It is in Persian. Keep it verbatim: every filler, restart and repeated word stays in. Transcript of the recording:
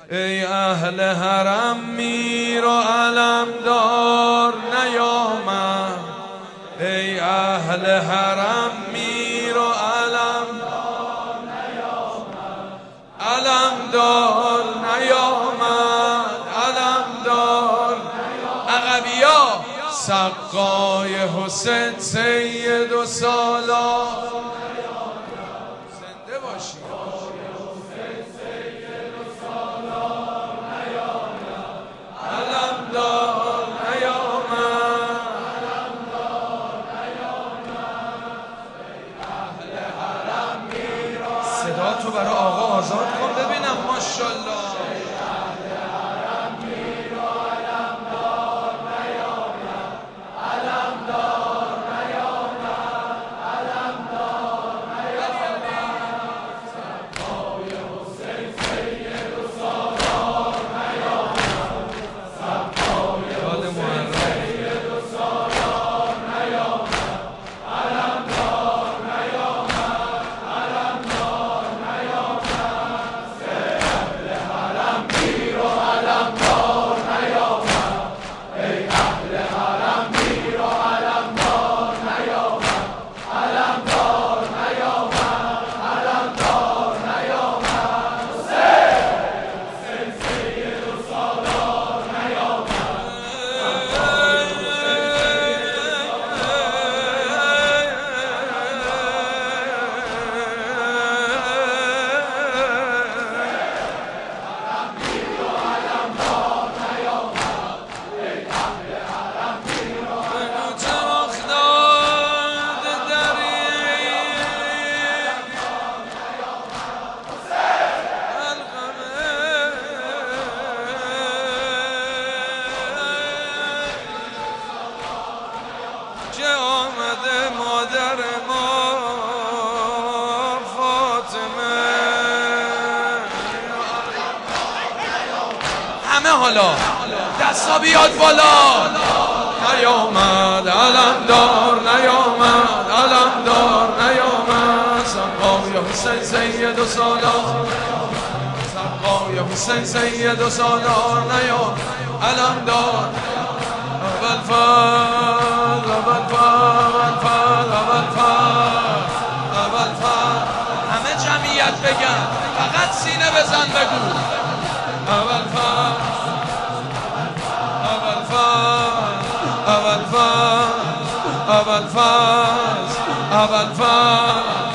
ای اهل حرم میر و علمدار نیامد، ای اهل حرم میر و علمدار نیامد، علمدار نیامد، علمدار عقبیا سقای حسین سید و سالار زنده باشی. صدا تو برای آقا آزاد کن ببینم. ماشاءالله. آمده مادر ما فاطمه، همه حالا دستا بیاد بالا. نیامد علمدار، نیامد علمدار، نیامد سقای حسین سید و سالار، سقای حسین سید و سالار نیامد علمدار. اول فال اول فال اول فال اول فال اول فال همه جمعیت بگن، فقط سینه بزن بگو اول فال اول فال اول فال اول فال اول فال